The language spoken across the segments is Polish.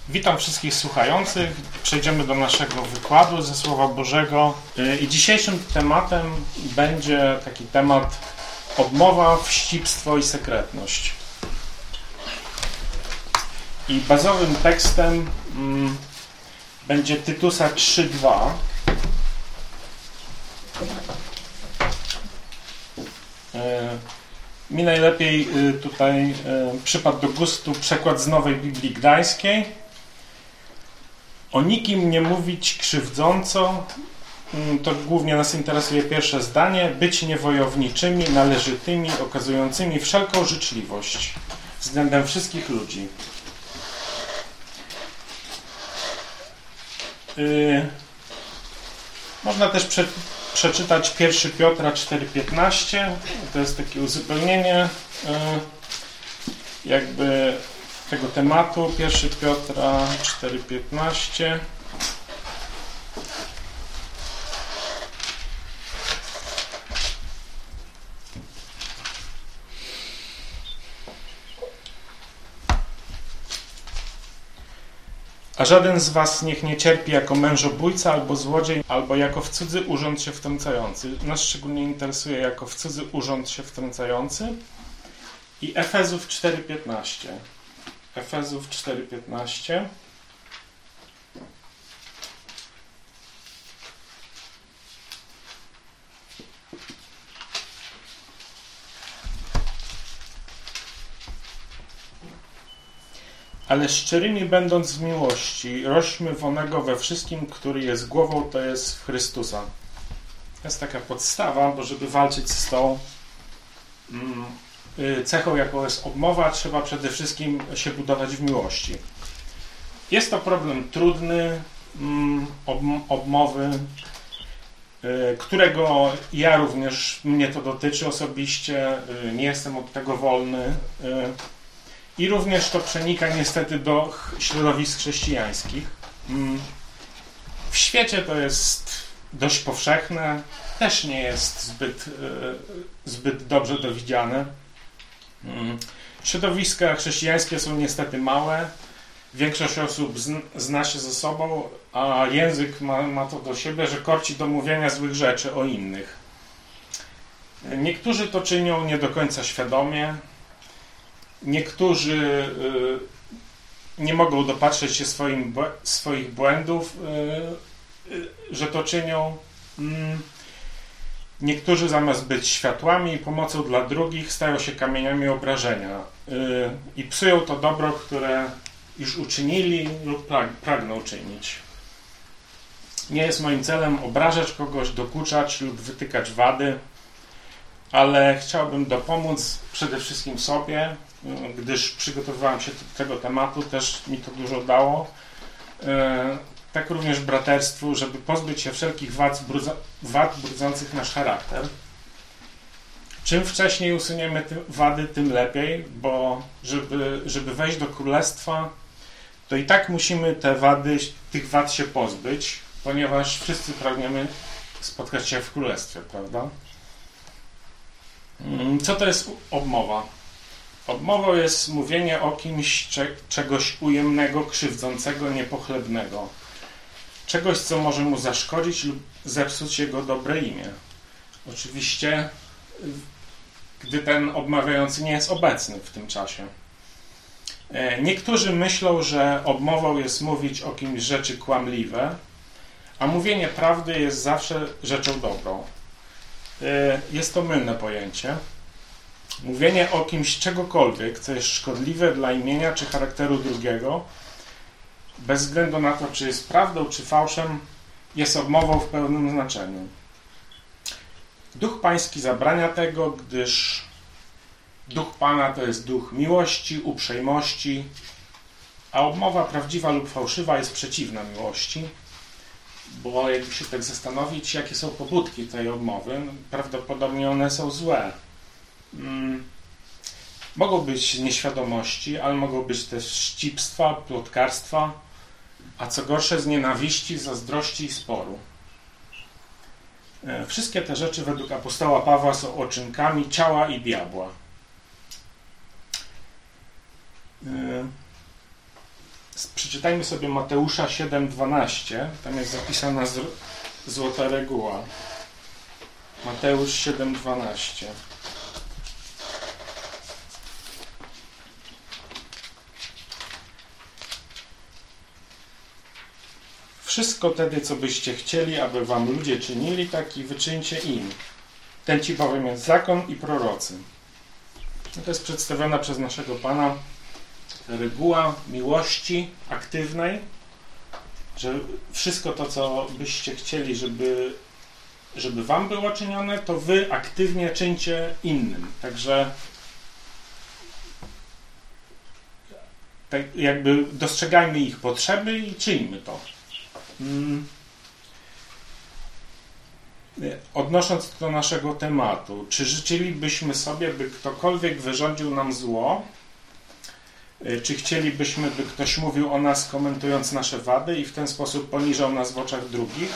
Witam wszystkich słuchających. Przejdziemy do naszego wykładu ze Słowa Bożego. I dzisiejszym tematem będzie taki temat obmowa, wścibstwo i sekretność. I bazowym tekstem będzie Tytusa 3:2. Mi najlepiej tutaj przypadł do gustu przekład z Nowej Biblii Gdańskiej. O nikim nie mówić krzywdząco, to głównie nas interesuje pierwsze zdanie, być niewojowniczymi, należytymi, okazującymi wszelką życzliwość względem wszystkich ludzi. Można też przeczytać 1 Piotra 4,15. To jest takie uzupełnienie jakby tego tematu. 1 Piotra 4,15. A żaden z was niech nie cierpi jako mężobójca albo złodziej, albo jako w cudzy urząd się wtrącający. Nas szczególnie interesuje jako w cudzy urząd się wtrącający. I Efezów 4,15. Efezów 4,15. Ale szczerymi będąc w miłości, rośćmy w onego we wszystkim, który jest głową, to jest w Chrystusa. To jest taka podstawa, bo żeby walczyć z tą cechą, jaką jest obmowa, trzeba przede wszystkim się budować w miłości. Jest to problem trudny, obmowy, którego ja również, mnie to dotyczy osobiście, nie jestem od tego wolny. I również to przenika niestety do środowisk chrześcijańskich. W świecie to jest dość powszechne, też nie jest zbyt dobrze to widziane. Środowiska chrześcijańskie są niestety małe, większość osób zna się ze sobą, a język ma to do siebie, że korci do mówienia złych rzeczy o innych. Niektórzy to czynią nie do końca świadomie, niektórzy nie mogą dopatrzeć się swoich błędów, że to czynią. Niektórzy zamiast być światłami i pomocą dla drugich stają się kamieniami obrażenia i psują to dobro, które już uczynili lub pragną czynić. Nie jest moim celem obrażać kogoś, dokuczać lub wytykać wady, ale chciałbym dopomóc przede wszystkim sobie, gdyż przygotowywałem się do tego tematu, też mi to dużo dało. Tak również braterstwu, żeby pozbyć się wszelkich wad brudzących nasz charakter. Czym wcześniej usuniemy te wady, tym lepiej, bo żeby wejść do królestwa, to i tak musimy tych wad się pozbyć, ponieważ wszyscy pragniemy spotkać się w królestwie, prawda? Co to jest obmowa? Obmową jest mówienie o kimś czegoś ujemnego, krzywdzącego, niepochlebnego. Czegoś, co może mu zaszkodzić lub zepsuć jego dobre imię. Oczywiście, gdy ten obmawiający nie jest obecny w tym czasie. Niektórzy myślą, że obmową jest mówić o kimś rzeczy kłamliwe, a mówienie prawdy jest zawsze rzeczą dobrą. Jest to mylne pojęcie. Mówienie o kimś czegokolwiek, co jest szkodliwe dla imienia czy charakteru drugiego, bez względu na to, czy jest prawdą, czy fałszem, jest obmową w pełnym znaczeniu. Duch Pański zabrania tego, gdyż Duch Pana to jest duch miłości, uprzejmości, a obmowa prawdziwa lub fałszywa jest przeciwna miłości, bo jakby się tak zastanowić, jakie są pobudki tej obmowy, prawdopodobnie one są złe. Mogą być nieświadomości, ale mogą być też wścibstwa, plotkarstwa, a co gorsze z nienawiści, zazdrości i sporu. Wszystkie te rzeczy według apostoła Pawła są oczynkami ciała i diabła. Przeczytajmy sobie Mateusza 7:12. Tam jest zapisana złota reguła. Mateusz 7:12. Wszystko tedy, co byście chcieli, aby wam ludzie czynili, tak i wyczyńcie im. Ten ci bowiem jest zakon i prorocy. To jest przedstawiona przez naszego Pana reguła miłości aktywnej, że wszystko to, co byście chcieli, żeby wam było czynione, to wy aktywnie czyńcie innym. Także tak jakby dostrzegajmy ich potrzeby i czyńmy to. Odnosząc do naszego tematu, czy życzylibyśmy sobie, by ktokolwiek wyrządził nam zło? Czy chcielibyśmy, by ktoś mówił o nas, komentując nasze wady i w ten sposób poniżał nas w oczach drugich?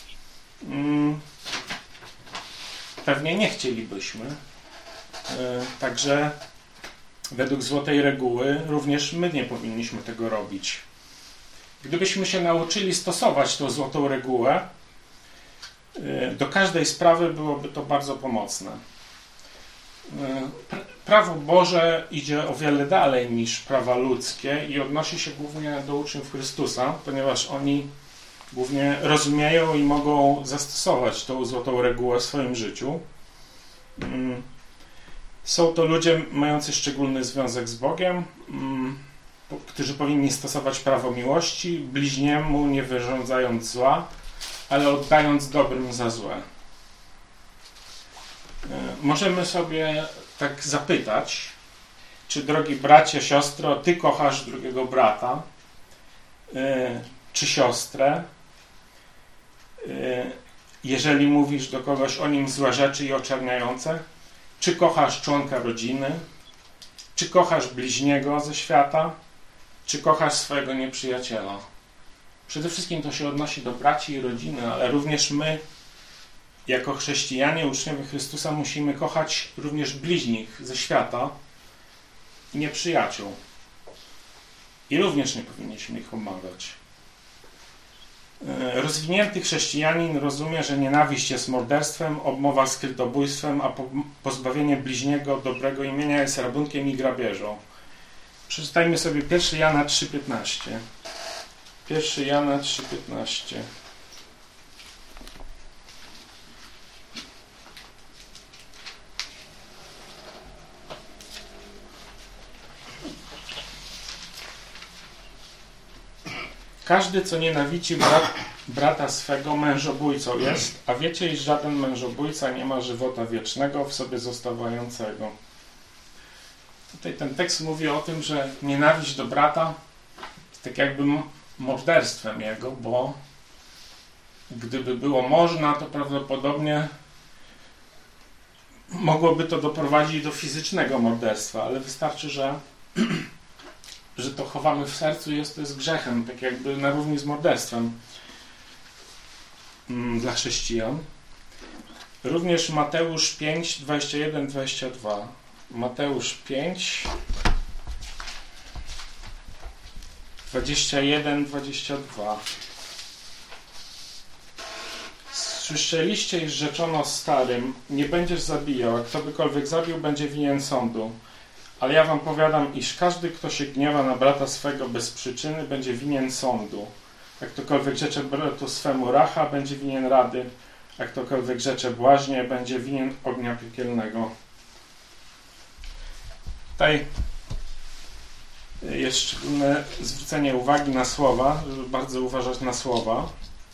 Pewnie nie chcielibyśmy. Także według złotej reguły również my nie powinniśmy tego robić. Gdybyśmy się nauczyli stosować tą złotą regułę, do każdej sprawy byłoby to bardzo pomocne. Prawo Boże idzie o wiele dalej niż prawa ludzkie i odnosi się głównie do uczniów Chrystusa, ponieważ oni głównie rozumieją i mogą zastosować tą złotą regułę w swoim życiu. Są to ludzie mający szczególny związek z Bogiem, którzy powinni stosować prawo miłości, bliźniemu nie wyrządzając zła, ale oddając dobrym za złe. Możemy sobie tak zapytać, czy drogi bracie, siostro, ty kochasz drugiego brata, czy siostrę, jeżeli mówisz do kogoś o nim złe rzeczy i oczerniające, czy kochasz członka rodziny, czy kochasz bliźniego ze świata, czy kochasz swojego nieprzyjaciela. Przede wszystkim to się odnosi do braci i rodziny, ale również my, jako chrześcijanie, uczniowie Chrystusa, musimy kochać również bliźnich ze świata i nieprzyjaciół. I również nie powinniśmy ich omawiać. Rozwinięty chrześcijanin rozumie, że nienawiść jest morderstwem, obmowa skrytobójstwem, a pozbawienie bliźniego dobrego imienia jest rabunkiem i grabieżą. Przeczytajmy sobie 1 Jana 3,15. 1 Jana 3,15. Każdy, co nienawidzi brata swego, mężobójcą jest, a wiecie, iż żaden mężobójca nie ma żywota wiecznego w sobie zostawającego. Tutaj ten tekst mówi o tym, że nienawiść do brata jest tak jakby morderstwem jego, bo gdyby było można, to prawdopodobnie mogłoby to doprowadzić do fizycznego morderstwa, ale wystarczy, że to chowamy w sercu i to jest grzechem, tak jakby na równi z morderstwem dla chrześcijan. Również Mateusz 5, 21, 22. Mateusz 5, 21, 22. Słyszeliście, iż rzeczono starym, nie będziesz zabijał, a ktokolwiek zabił, będzie winien sądu. Ale ja wam powiadam, iż każdy, kto się gniewa na brata swego bez przyczyny, będzie winien sądu. A ktokolwiek rzecze bratu swemu racha, będzie winien rady, a ktokolwiek rzecze błaźnie, będzie winien ognia piekielnego. Tutaj jest szczególne zwrócenie uwagi na słowa, żeby bardzo uważać na słowa,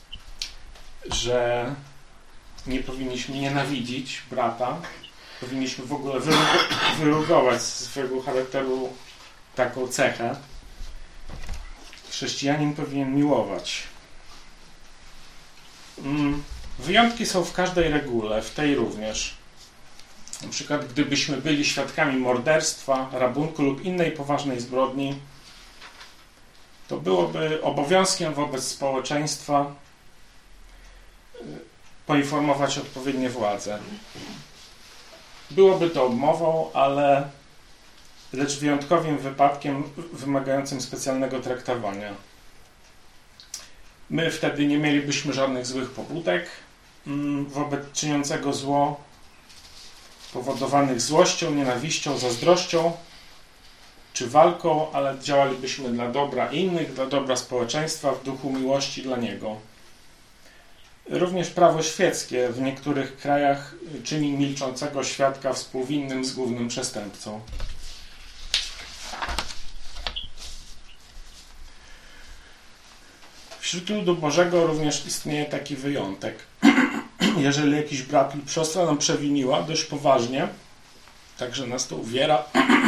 że nie powinniśmy nienawidzić brata, powinniśmy w ogóle wyrugować z swojego charakteru taką cechę. Chrześcijanin powinien miłować. Wyjątki są w każdej regule, w tej również. Na przykład, gdybyśmy byli świadkami morderstwa, rabunku lub innej poważnej zbrodni, to byłoby obowiązkiem wobec społeczeństwa poinformować odpowiednie władze. Byłoby to obmową, ale lecz wyjątkowym wypadkiem wymagającym specjalnego traktowania. My wtedy nie mielibyśmy żadnych złych pobudek wobec czyniącego zło, powodowanych złością, nienawiścią, zazdrością czy walką, ale działalibyśmy dla dobra innych, dla dobra społeczeństwa w duchu miłości dla Niego. Również prawo świeckie w niektórych krajach czyni milczącego świadka współwinnym z głównym przestępcą. Wśród ludu Bożego również istnieje taki wyjątek. Jeżeli jakiś brat lub siostra nam przewiniła dość poważnie, także nas to uwiera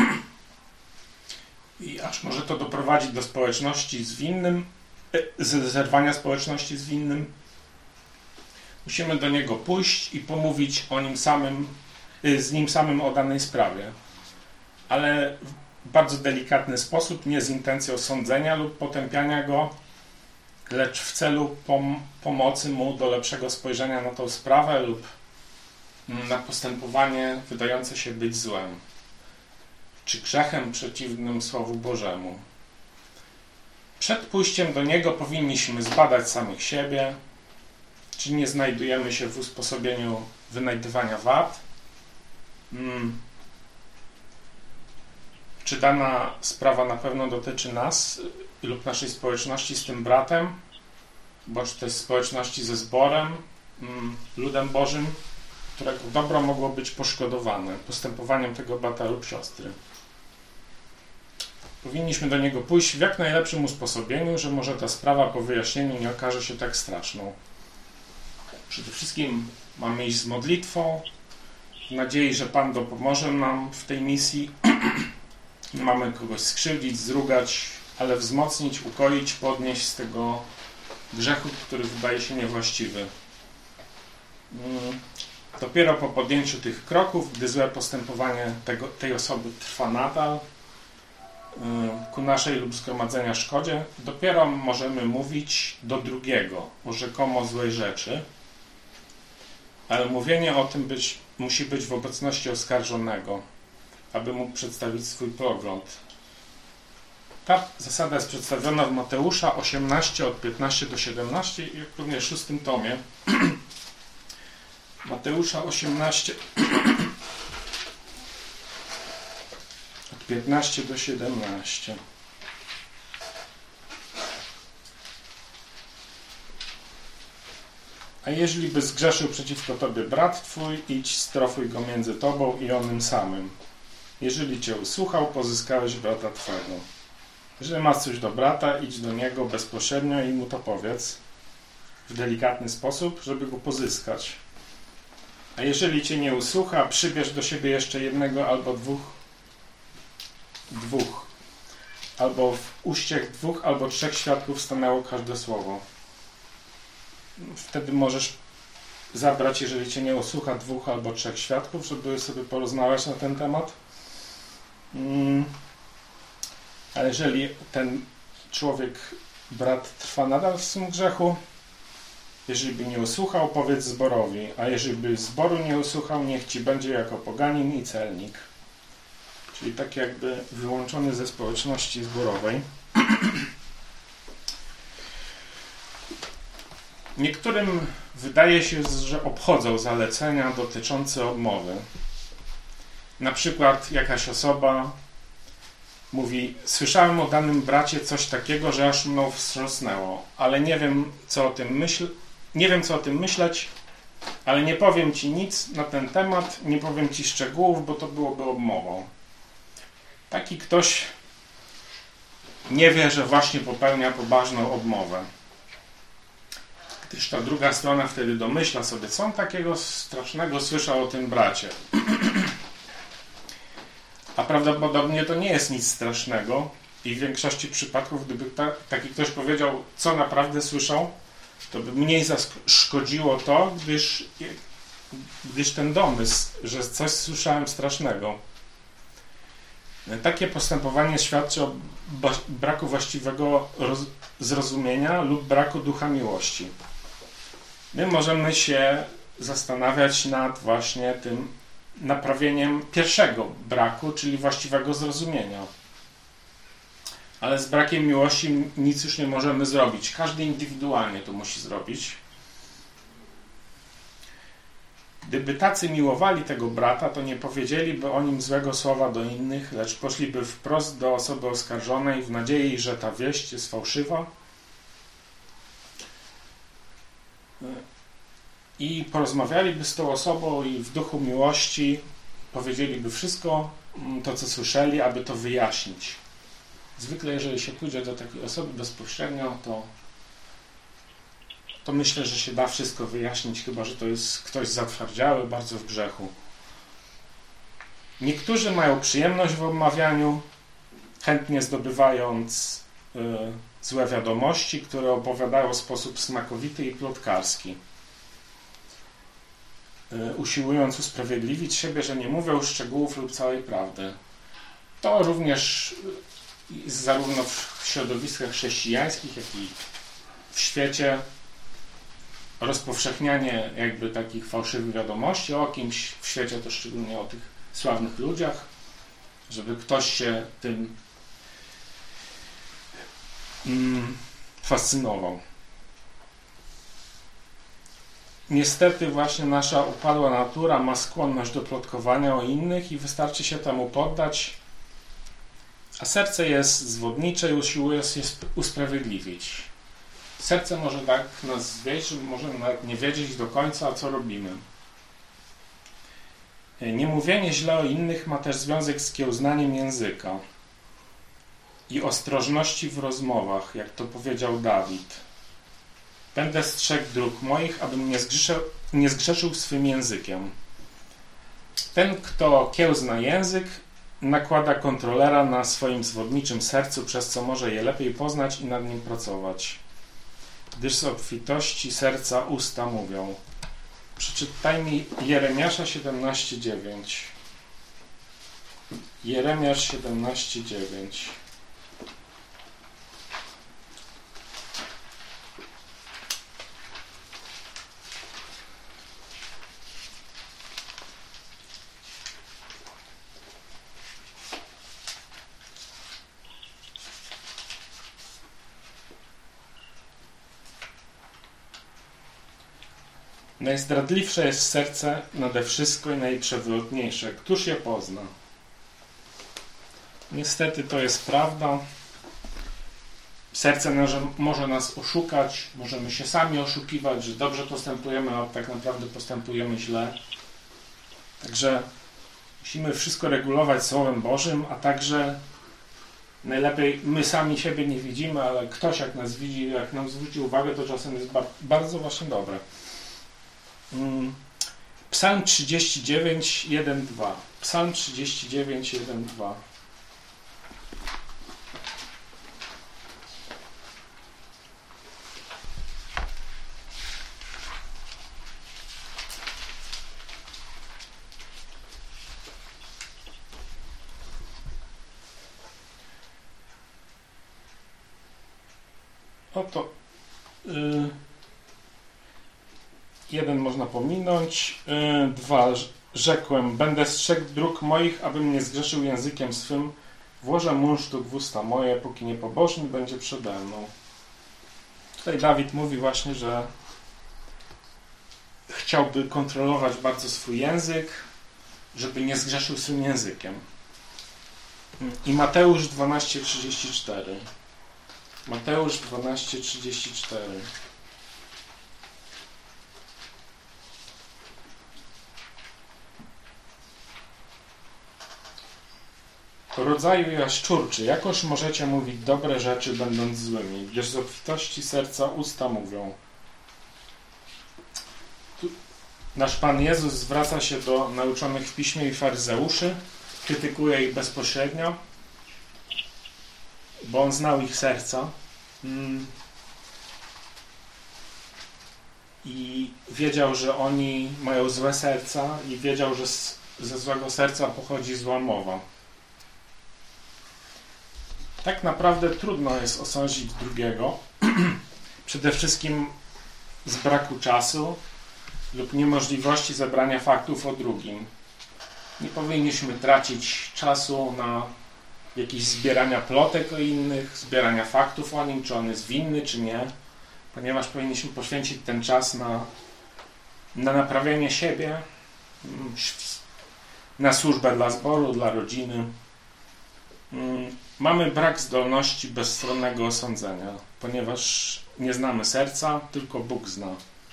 i aż może to doprowadzić do społeczności z winnym, zerwania społeczności z winnym, musimy do niego pójść i pomówić o nim samym, z nim samym o danej sprawie, ale w bardzo delikatny sposób, nie z intencją sądzenia lub potępiania go, lecz w celu pomocy mu do lepszego spojrzenia na tą sprawę lub na postępowanie wydające się być złem, czy grzechem przeciwnym Słowu Bożemu. Przed pójściem do niego powinniśmy zbadać samych siebie, czy nie znajdujemy się w usposobieniu wynajdywania wad, czy dana sprawa na pewno dotyczy nas lub naszej społeczności z tym bratem, bądź też społeczności ze zborem, ludem Bożym, którego dobro mogło być poszkodowane postępowaniem tego brata lub siostry. Powinniśmy do niego pójść w jak najlepszym usposobieniu, że może ta sprawa po wyjaśnieniu nie okaże się tak straszną. Przede wszystkim mamy iść z modlitwą, w nadziei, że Pan dopomoże nam w tej misji. Nie mamy kogoś skrzywdzić, zrugać, ale wzmocnić, ukoić, podnieść z tego grzechu, który wydaje się niewłaściwy. Dopiero po podjęciu tych kroków, gdy złe postępowanie tej osoby trwa nadal, ku naszej lub zgromadzenia szkodzie, dopiero możemy mówić do drugiego o rzekomo złej rzeczy, ale mówienie o tym musi być w obecności oskarżonego, aby mógł przedstawić swój pogląd. Ta zasada jest przedstawiona w Mateusza 18 od 15 do 17 i również w 6 tomie. Mateusza 18 od 15 do 17. A jeżeli by zgrzeszył przeciwko tobie brat twój, idź strofuj go między tobą i onym samym. Jeżeli cię usłuchał, pozyskałeś brata twego. Jeżeli masz coś do brata, idź do niego bezpośrednio i mu to powiedz w delikatny sposób, żeby go pozyskać. A jeżeli cię nie usłucha, przybierz do siebie jeszcze jednego albo dwóch, albo w uściach 2 albo 3 świadków stanęło każde słowo. Wtedy możesz zabrać, jeżeli cię nie usłucha, 2 albo 3 świadków, żeby sobie porozmawiać na ten temat. A jeżeli ten człowiek, brat, trwa nadal w swym grzechu, jeżeli by nie usłuchał, powiedz zborowi, a jeżeli by zboru nie usłuchał, niech ci będzie jako poganin i celnik. Czyli tak jakby wyłączony ze społeczności zborowej. Niektórym wydaje się, że obchodzą zalecenia dotyczące odmowy. Na przykład jakaś osoba mówi: słyszałem o danym bracie coś takiego, że aż mną wstrząsnęło, ale nie wiem, co o tym myśleć, ale nie powiem ci nic na ten temat, nie powiem ci szczegółów, bo to byłoby obmową. Taki ktoś nie wie, że właśnie popełnia poważną obmowę. Gdyż ta druga strona wtedy domyśla sobie, co on takiego strasznego słyszał o tym bracie. A prawdopodobnie to nie jest nic strasznego i w większości przypadków, gdyby taki ktoś powiedział, co naprawdę słyszał, to by mniej zaszkodziło to, gdyż ten domysł, że coś słyszałem strasznego. Takie postępowanie świadczy o braku właściwego zrozumienia lub braku ducha miłości. My możemy się zastanawiać nad właśnie tym naprawieniem pierwszego braku, czyli właściwego zrozumienia. Ale z brakiem miłości nic już nie możemy zrobić. Każdy indywidualnie to musi zrobić. Gdyby tacy miłowali tego brata, to nie powiedzieliby o nim złego słowa do innych, lecz poszliby wprost do osoby oskarżonej w nadziei, że ta wieść jest fałszywa i porozmawialiby z tą osobą i w duchu miłości powiedzieliby wszystko to, co słyszeli, aby to wyjaśnić. Zwykle, jeżeli się pójdzie do takiej osoby bezpośrednio, to myślę, że się da wszystko wyjaśnić, chyba że to jest ktoś zatwardziały, bardzo w grzechu. Niektórzy mają przyjemność w omawianiu, chętnie zdobywając złe wiadomości, które opowiadają w sposób smakowity i plotkarski, usiłując usprawiedliwić siebie, że nie mówią szczegółów lub całej prawdy. To również zarówno w środowiskach chrześcijańskich, jak i w świecie rozpowszechnianie jakby takich fałszywych wiadomości o kimś, w świecie to szczególnie o tych sławnych ludziach, żeby ktoś się tym fascynował. Niestety właśnie nasza upadła natura ma skłonność do plotkowania o innych i wystarczy się temu poddać, a serce jest zwodnicze i usiłuje się usprawiedliwić. Serce może tak nas zwieść, że możemy nawet nie wiedzieć do końca, co robimy. Niemówienie źle o innych ma też związek z kiełznaniem języka i ostrożności w rozmowach, jak to powiedział Dawid. Będę strzegł dróg moich, abym nie zgrzeszył swym językiem. Ten, kto kiełzna język, nakłada kontrolera na swoim zwodniczym sercu, przez co może je lepiej poznać i nad nim pracować. Gdyż z obfitości serca usta mówią. Przeczytaj mi Jeremiasza 17:9. Jeremiasz 17:9. Najzdradliwsze jest serce nade wszystko i najprzewrotniejsze. Któż je pozna? Niestety to jest prawda. Serce może nas oszukać, możemy się sami oszukiwać, że dobrze postępujemy, a tak naprawdę postępujemy źle. Także musimy wszystko regulować Słowem Bożym, a także najlepiej my sami siebie nie widzimy, ale ktoś jak nas widzi, jak nam zwróci uwagę, to czasem jest bardzo właśnie dobre. Psalm 39, 1, 2. Psalm 39, 1, 2. Oto 1 można pominąć. 2. Rzekłem, będę strzegł dróg moich, abym nie zgrzeszył językiem swym. Włożę munsztuk w usta moje, póki niepobożny będzie przede mną. Tutaj Dawid mówi właśnie, że chciałby kontrolować bardzo swój język, żeby nie zgrzeszył swym językiem. I Mateusz 12:34. Mateusz 12:34. Rodzaju jaszczurczy, jakoż możecie mówić dobre rzeczy, będąc złymi, gdyż z obfitości serca usta mówią. Nasz Pan Jezus zwraca się do nauczonych w Piśmie i faryzeuszy, krytykuje ich bezpośrednio, bo On znał ich serca i wiedział, że oni mają złe serca i wiedział, że ze złego serca pochodzi zła mowa. Tak naprawdę trudno jest osądzić drugiego, przede wszystkim z braku czasu lub niemożliwości zebrania faktów o drugim. Nie powinniśmy tracić czasu na jakieś zbierania plotek o innych, zbierania faktów o nim, czy on jest winny, czy nie, ponieważ powinniśmy poświęcić ten czas na naprawianie siebie, na służbę dla zboru, dla rodziny. Mamy brak zdolności bezstronnego osądzenia, ponieważ nie znamy serca, tylko Bóg zna.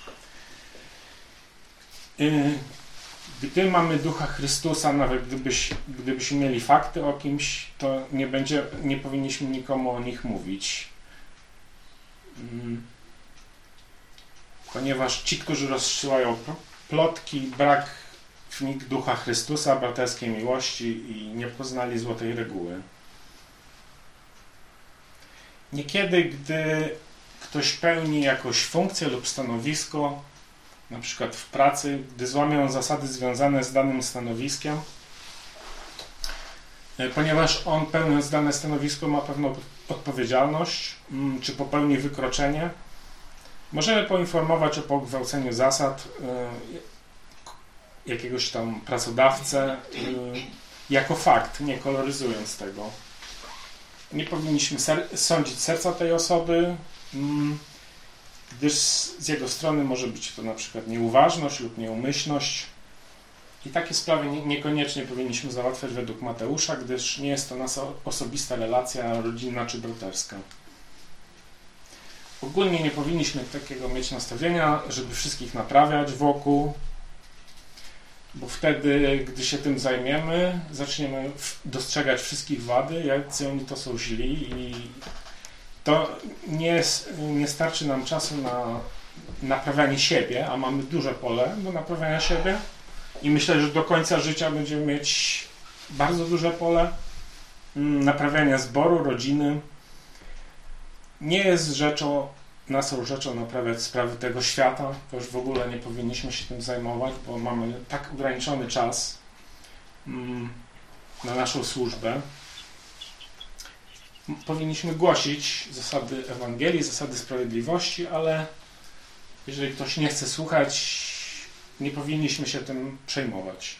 Gdy mamy Ducha Chrystusa, nawet gdybyśmy mieli fakty o kimś, to nie powinniśmy nikomu o nich mówić. Ponieważ ci, którzy rozsyłają plotki, brak w nich Ducha Chrystusa, braterskiej miłości i nie poznali złotej reguły. Niekiedy, gdy ktoś pełni jakąś funkcję lub stanowisko, na przykład w pracy, gdy złamią zasady związane z danym stanowiskiem, ponieważ on, pełniąc dane stanowisko, ma pewną odpowiedzialność, czy popełni wykroczenie, możemy poinformować o pogwałceniu zasad jakiegoś tam pracodawcę jako fakt, nie koloryzując tego. Nie powinniśmy sądzić serca tej osoby, gdyż z jego strony może być to na przykład nieuważność lub nieumyślność. I takie sprawy niekoniecznie powinniśmy załatwiać według Mateusza, gdyż nie jest to nasza osobista relacja rodzinna czy braterska. Ogólnie nie powinniśmy takiego mieć nastawienia, żeby wszystkich naprawiać wokół, bo wtedy, gdy się tym zajmiemy, zaczniemy dostrzegać wszystkich wady, jacy oni to są źli i to nie starczy nam czasu na naprawianie siebie, a mamy duże pole do naprawiania siebie i myślę, że do końca życia będziemy mieć bardzo duże pole naprawiania zboru, rodziny. Nie jest naszą rzeczą naprawiać sprawy tego świata, to już w ogóle nie powinniśmy się tym zajmować, bo mamy tak ograniczony czas na naszą służbę. Powinniśmy głosić zasady Ewangelii, zasady sprawiedliwości, ale jeżeli ktoś nie chce słuchać, nie powinniśmy się tym przejmować.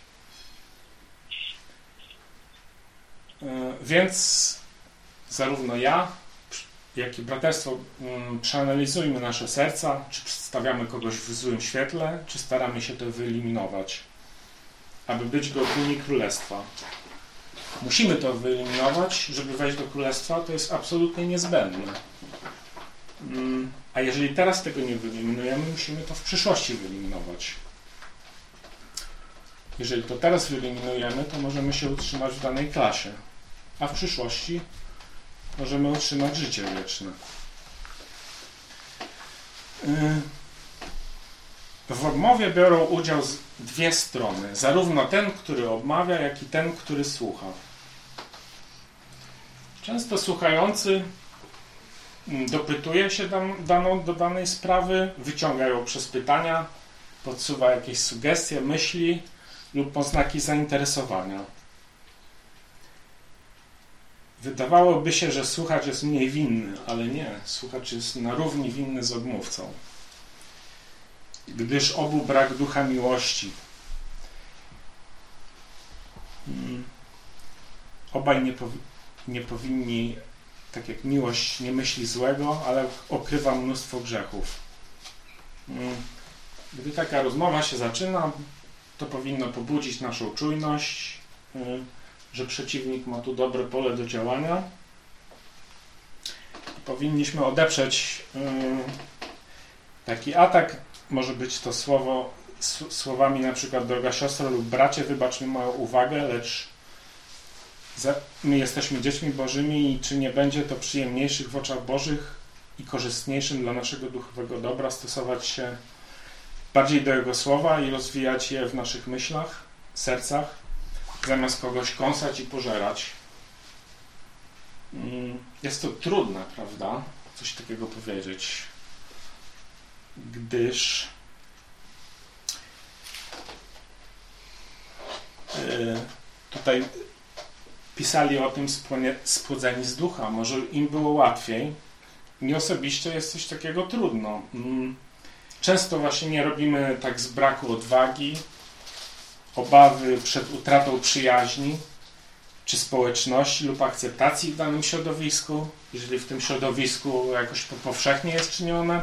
Więc zarówno ja, jak i braterstwo przeanalizujmy nasze serca, czy przedstawiamy kogoś w złym świetle, czy staramy się to wyeliminować, aby być godnymi Królestwa. Musimy to wyeliminować, żeby wejść do Królestwa, to jest absolutnie niezbędne. A jeżeli teraz tego nie wyeliminujemy, musimy to w przyszłości wyeliminować. Jeżeli to teraz wyeliminujemy, to możemy się utrzymać w danej klasie, a w przyszłości możemy otrzymać życie wieczne. W obmowie biorą udział dwie strony, zarówno ten, który obmawia, jak i ten, który słucha. Często słuchający dopytuje się do danej sprawy, wyciąga ją przez pytania, podsuwa jakieś sugestie, myśli lub oznaki zainteresowania. Wydawałoby się, że słuchacz jest mniej winny, ale nie. Słuchacz jest na równi winny z odmówcą. Gdyż obu brak ducha miłości. Obaj nie powinni, tak jak miłość nie myśli złego, ale okrywa mnóstwo grzechów. Gdy taka rozmowa się zaczyna, to powinno pobudzić naszą czujność, że przeciwnik ma tu dobre pole do działania. Powinniśmy odeprzeć taki atak. Może być to słowami na przykład: droga siostro lub bracie, wybacz mi moją uwagę, lecz my jesteśmy dziećmi bożymi i czy nie będzie to przyjemniejszych w oczach Bożych i korzystniejszym dla naszego duchowego dobra stosować się bardziej do Jego słowa i rozwijać je w naszych myślach, sercach, zamiast kogoś kąsać i pożerać. Jest to trudne, prawda? Coś takiego powiedzieć. Gdyż tutaj pisali o tym spłodzeni z ducha. Może im było łatwiej. Mi osobiście jest coś takiego trudno. Często właśnie nie robimy tak z braku odwagi, obawy przed utratą przyjaźni czy społeczności lub akceptacji w danym środowisku, jeżeli w tym środowisku jakoś to powszechnie jest czynione.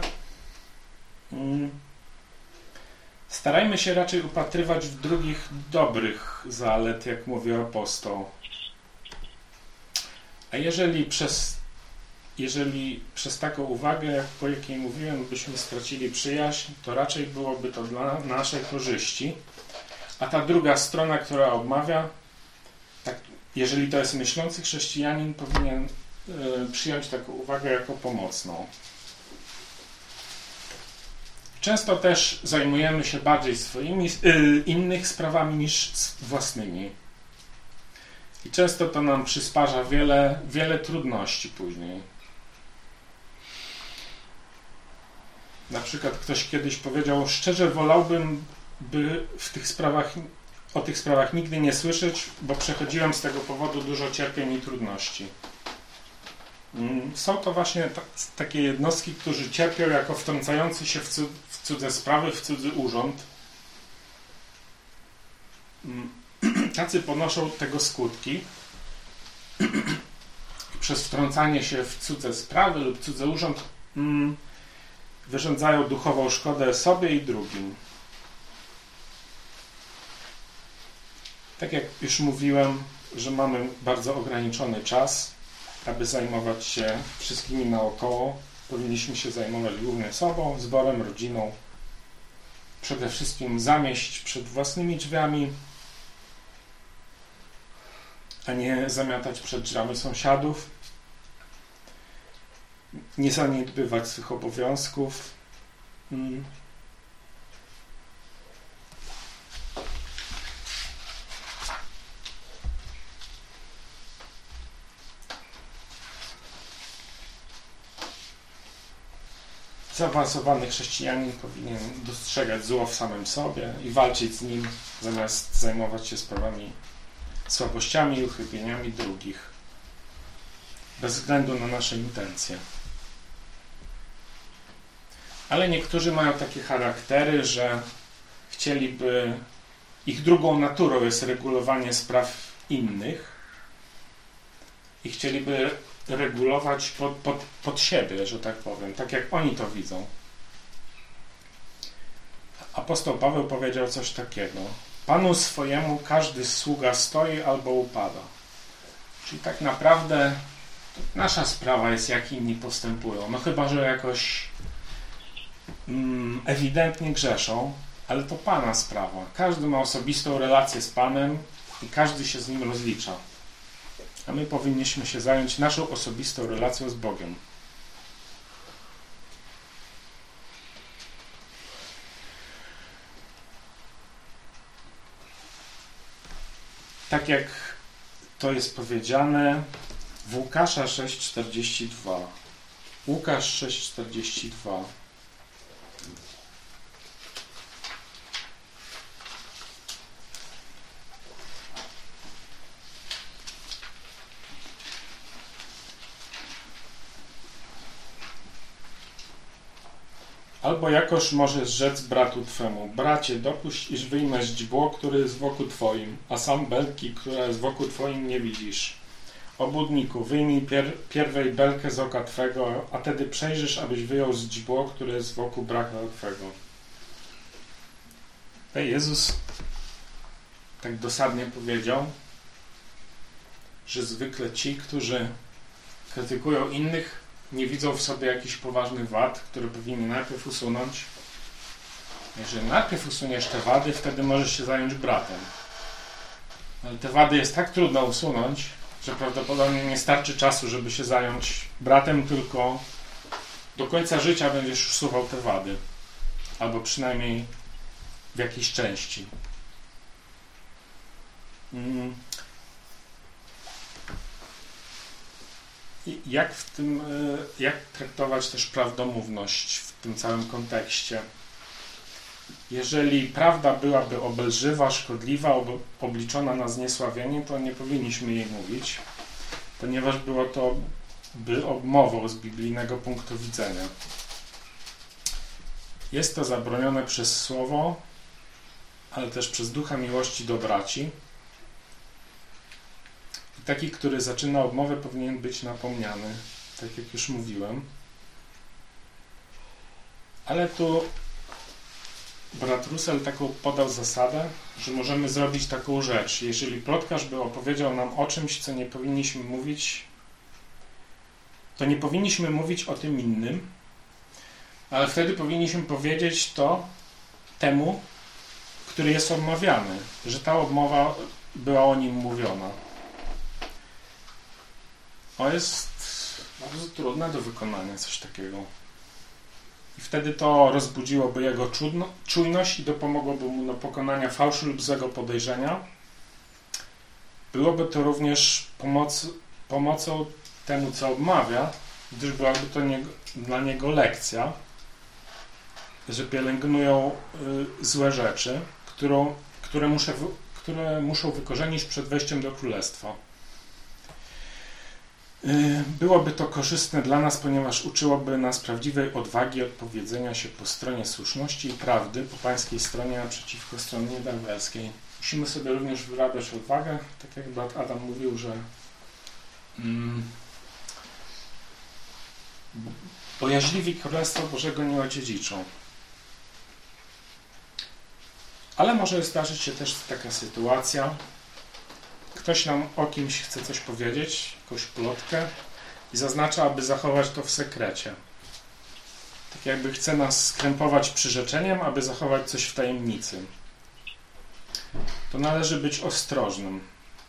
Starajmy się raczej upatrywać w drugich dobrych zalet, jak mówi apostoł. A jeżeli przez taką uwagę, o jakiej mówiłem, byśmy stracili przyjaźń, to raczej byłoby to dla naszej korzyści. A ta druga strona, która odmawia, tak, jeżeli to jest myślący chrześcijanin, powinien przyjąć taką uwagę jako pomocną. Często też zajmujemy się bardziej swoimi innych sprawami niż własnymi. I często to nam przysparza wiele trudności później. Na przykład ktoś kiedyś powiedział, szczerze wolałbym, by o tych sprawach nigdy nie słyszeć, bo przechodziłem z tego powodu dużo cierpień i trudności. Są to właśnie takie jednostki, którzy cierpią jako wtrącający się w cudze sprawy, w cudzy urząd. Tacy ponoszą tego skutki. Przez wtrącanie się w cudze sprawy lub cudzy urząd wyrządzają duchową szkodę sobie i drugim. Tak jak już mówiłem, że mamy bardzo ograniczony czas, aby zajmować się wszystkimi naokoło. Powinniśmy się zajmować głównie sobą, zborem, rodziną. Przede wszystkim zamieść przed własnymi drzwiami, a nie zamiatać przed drzwiami sąsiadów. Nie zaniedbywać swych obowiązków. Zaawansowany chrześcijanin powinien dostrzegać zło w samym sobie i walczyć z nim, zamiast zajmować się sprawami, słabościami i uchybieniami drugich, bez względu na nasze intencje. Ale niektórzy mają takie charaktery, że chcieliby, ich drugą naturą jest regulowanie spraw innych i chcieliby regulować pod siebie, że tak powiem, tak jak oni to widzą. Apostoł Paweł powiedział coś takiego: Panu swojemu każdy sługa stoi albo upada. Czyli tak naprawdę nasza sprawa jest, jak inni postępują. No chyba, że jakoś ewidentnie grzeszą, ale to Pana sprawa. Każdy ma osobistą relację z Panem i każdy się z Nim rozlicza. A my powinniśmy się zająć naszą osobistą relacją z Bogiem. Tak jak to jest powiedziane w Łukasza 6,42. Łukasz 6,42. Albo jakoż możesz rzec bratu twemu: bracie, dopuść, iż wyjmę źdźbło, które jest wokół twoim, a sam belki, która jest wokół twoim, nie widzisz. Obłudniku, wyjmij pierwej belkę z oka twego, a tedy przejrzysz, abyś wyjął źdźbło, które jest wokół brata twego. Jezus tak dosadnie powiedział, że zwykle ci, którzy krytykują innych, nie widzą w sobie jakichś poważnych wad, które powinni najpierw usunąć. Jeżeli najpierw usuniesz te wady, wtedy możesz się zająć bratem. Ale te wady jest tak trudno usunąć, że prawdopodobnie nie starczy czasu, żeby się zająć bratem, tylko do końca życia będziesz usuwał te wady. Albo przynajmniej w jakiejś części. Jak traktować też prawdomówność w tym całym kontekście? Jeżeli prawda byłaby obelżywa, szkodliwa, obliczona na zniesławienie, to nie powinniśmy jej mówić, ponieważ było to obmową z biblijnego punktu widzenia. Jest to zabronione przez słowo, ale też przez ducha miłości do braci. I taki, który zaczyna obmowę, powinien być napomniany, tak jak już mówiłem. Ale tu brat Russell taką podał zasadę, że możemy zrobić taką rzecz. Jeżeli plotkarz by opowiedział nam o czymś, co nie powinniśmy mówić, to nie powinniśmy mówić o tym innym, ale wtedy powinniśmy powiedzieć to temu, który jest obmawiany, że ta obmowa była o nim mówiona. To jest bardzo trudne do wykonania, coś takiego. I wtedy to rozbudziłoby jego czujność i dopomogłoby mu do pokonania fałszu lub złego podejrzenia. Byłoby to również pomocą temu, co obmawia, gdyż byłaby to dla niego lekcja, że pielęgnują złe rzeczy, które muszą wykorzenić przed wejściem do Królestwa. Byłoby to korzystne dla nas, ponieważ uczyłoby nas prawdziwej odwagi odpowiedzenia się po stronie słuszności i prawdy, po pańskiej stronie, a przeciwko stronie diabelskiej. Musimy sobie również wyrabiać odwagę, tak jak brat Adam mówił, że bojaźliwi Królestwa Bożego nie odziedziczą. Ale może zdarzyć się też taka sytuacja, ktoś nam o kimś chce coś powiedzieć, jakąś plotkę i zaznacza, aby zachować to w sekrecie. Tak jakby chce nas skrępować przyrzeczeniem, aby zachować coś w tajemnicy. To należy być ostrożnym.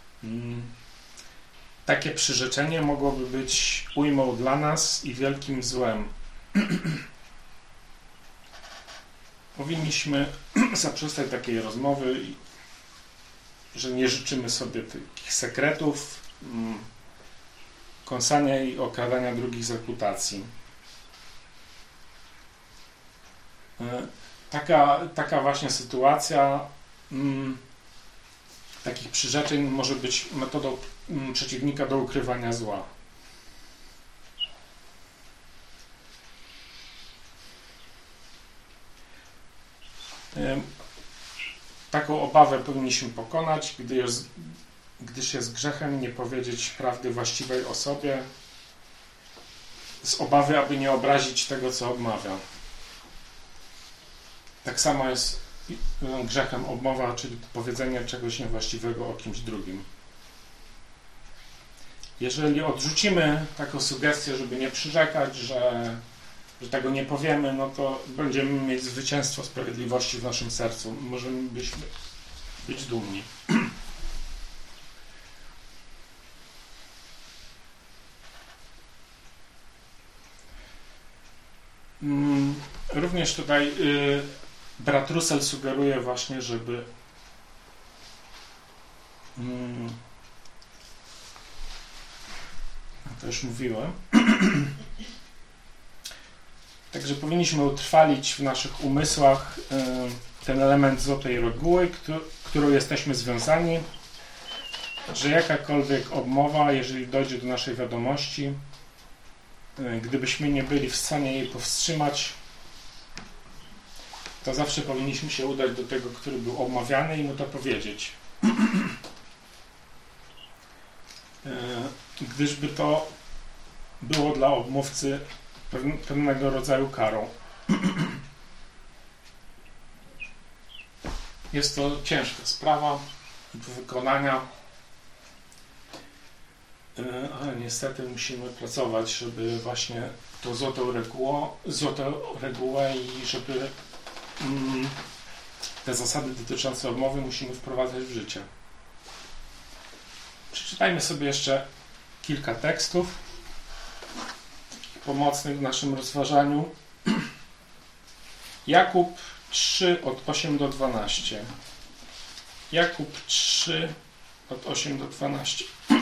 Takie przyrzeczenie mogłoby być ujmą dla nas i wielkim złem. Powinniśmy zaprzestać takiej rozmowy, że nie życzymy sobie takich sekretów, kąsania i okradania drugich z reputacji. Taka właśnie sytuacja takich przyrzeczeń może być metodą przeciwnika do ukrywania zła. Taką obawę powinniśmy pokonać, gdyż jest grzechem nie powiedzieć prawdy właściwej osobie, z obawy, aby nie obrazić tego, co obmawia. Tak samo jest grzechem obmowa, czyli powiedzenie czegoś niewłaściwego o kimś drugim. Jeżeli odrzucimy taką sugestię, żeby nie przyrzekać, że tego nie powiemy, no to będziemy mieć zwycięstwo sprawiedliwości w naszym sercu. Możemy być dumni. Również tutaj brat Russell sugeruje właśnie, żeby to już mówiłem. Także powinniśmy utrwalić w naszych umysłach ten element złotej reguły, którą jesteśmy związani, że jakakolwiek obmowa, jeżeli dojdzie do naszej wiadomości, gdybyśmy nie byli w stanie jej powstrzymać, to zawsze powinniśmy się udać do tego, który był obmawiany i mu to powiedzieć. Gdyżby to było dla obmówcy pewnego rodzaju karą. Jest to ciężka sprawa do wykonania, ale niestety musimy pracować, żeby właśnie tą złotą regułę i żeby te zasady dotyczące obmowy musimy wprowadzać w życie. Przeczytajmy sobie jeszcze kilka tekstów pomocnych w naszym rozważaniu. Jakub 3 od 8 do 12. Jakub 3 od 8 do 12.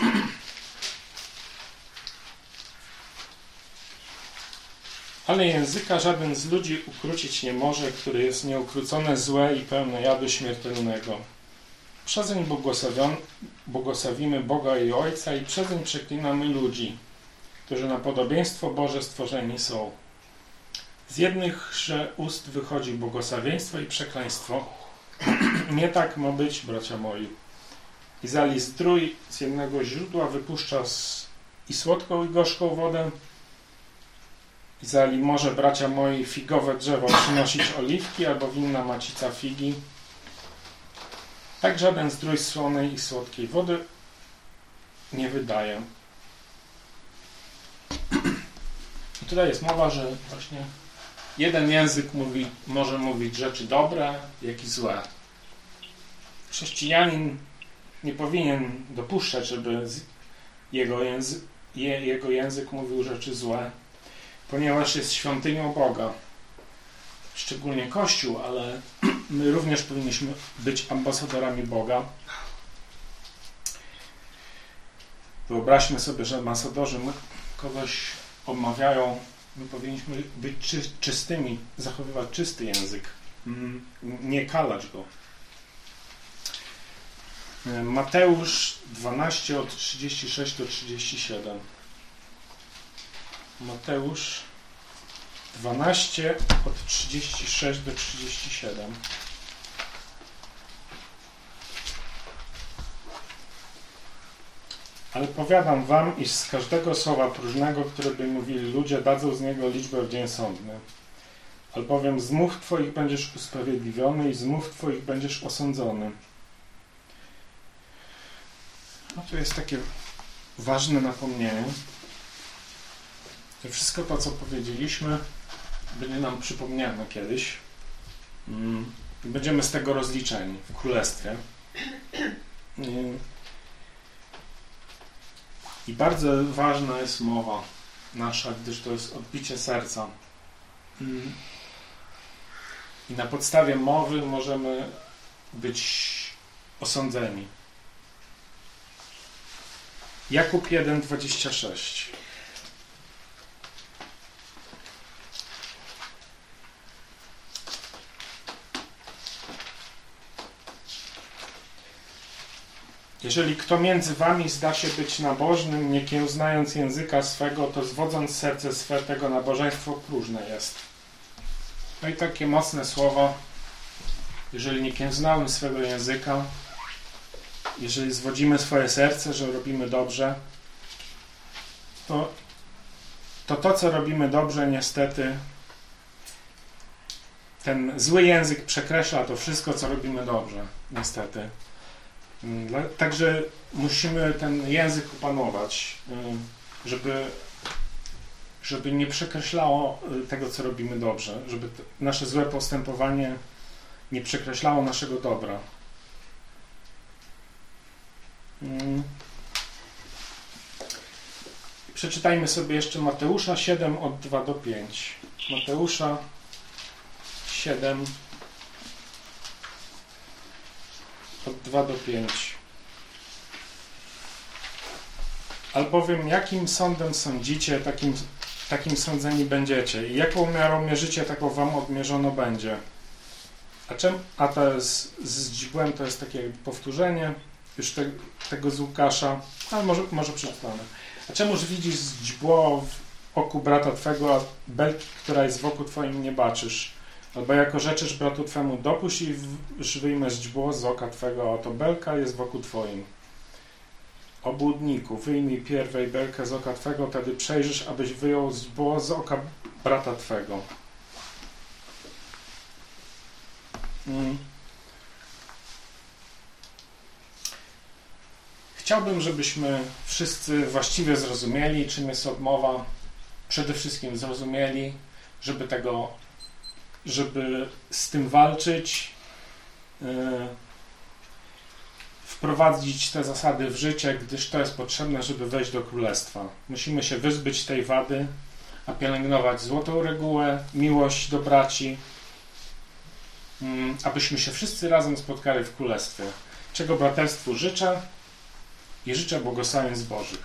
Ale języka żaden z ludzi ukrócić nie może, który jest nieukrócone złe i pełne jadu śmiertelnego. Przezeń błogosławimy Boga i Ojca i przezeń przeklinamy ludzi, którzy na podobieństwo Boże stworzeni są. Z jednychże ust wychodzi błogosławieństwo i przekleństwo, Nie tak ma być, bracia moi. Izali zdrój z jednego źródła wypuszcza i słodką, i gorzką wodę. Izali może, bracia moi, figowe drzewo przynosić oliwki, albo winna macica figi. Tak żaden zdrój słonej i słodkiej wody nie wydaje. I tutaj jest mowa, że właśnie jeden język może mówić rzeczy dobre, jak i złe. Chrześcijanin nie powinien dopuszczać, żeby jego język mówił rzeczy złe, ponieważ jest świątynią Boga. Szczególnie Kościół, ale my również powinniśmy być ambasadorami Boga. Wyobraźmy sobie, że ambasadorzy kogoś obmawiają. My powinniśmy być czystymi, zachowywać czysty język, nie kalać go. Mateusz 12 od 36 do 37. Mateusz 12 od 36 do 37. Ale powiadam wam, iż z każdego słowa próżnego, które by mówili ludzie, dadzą z niego liczbę w dzień sądny. Albowiem z mów twoich będziesz usprawiedliwiony i z mów twoich będziesz osądzony. No to jest takie ważne napomnienie, że wszystko to, co powiedzieliśmy, będzie nam przypomniane kiedyś i będziemy z tego rozliczeni w Królestwie. I bardzo ważna jest mowa nasza, gdyż to jest odbicie serca. I na podstawie mowy możemy być osądzeni. Jakub 1,26. Jeżeli kto między wami zda się być nabożnym, nie kiełznając języka swego, to zwodząc serce swe, tego nabożeństwo próżne jest. No i takie mocne słowo. Jeżeli nie kiełznałem swego języka, jeżeli zwodzimy swoje serce, że robimy dobrze, to co robimy dobrze, niestety ten zły język przekreśla to wszystko, co robimy dobrze, niestety. Także musimy ten język opanować, żeby nie przekreślało tego, co robimy dobrze, żeby nasze złe postępowanie nie przekreślało naszego dobra. Przeczytajmy sobie jeszcze Mateusza 7 od 2 do 5. Mateusza 7 od 2 do 5. Albowiem jakim sądem sądzicie, takim sądzeni będziecie. I jaką miarą mierzycie, taką wam odmierzono będzie. A to jest z źdźbłem, to jest takie powtórzenie już tego z Łukasza, ale może przeczytamy. A czemuż widzisz źdźbło w oku brata twego, a belki, która jest wokół twoim, nie baczysz? Albo jako rzeczysz bratu twemu, dopuść i wyjmę źdźbło z oka twego, a oto belka jest wokół twoim. Obłudniku, wyjmij pierwej belkę z oka twego, wtedy przejrzysz, abyś wyjął źdźbło z oka brata twego. Chciałbym, żebyśmy wszyscy właściwie zrozumieli, czym jest odmowa. Przede wszystkim zrozumieli, żeby z tym walczyć, wprowadzić te zasady w życie, gdyż to jest potrzebne, żeby wejść do Królestwa. Musimy się wyzbyć tej wady, a pielęgnować złotą regułę, miłość do braci, abyśmy się wszyscy razem spotkali w Królestwie. Czego braterstwu życzę i życzę błogosławieństw Bożych.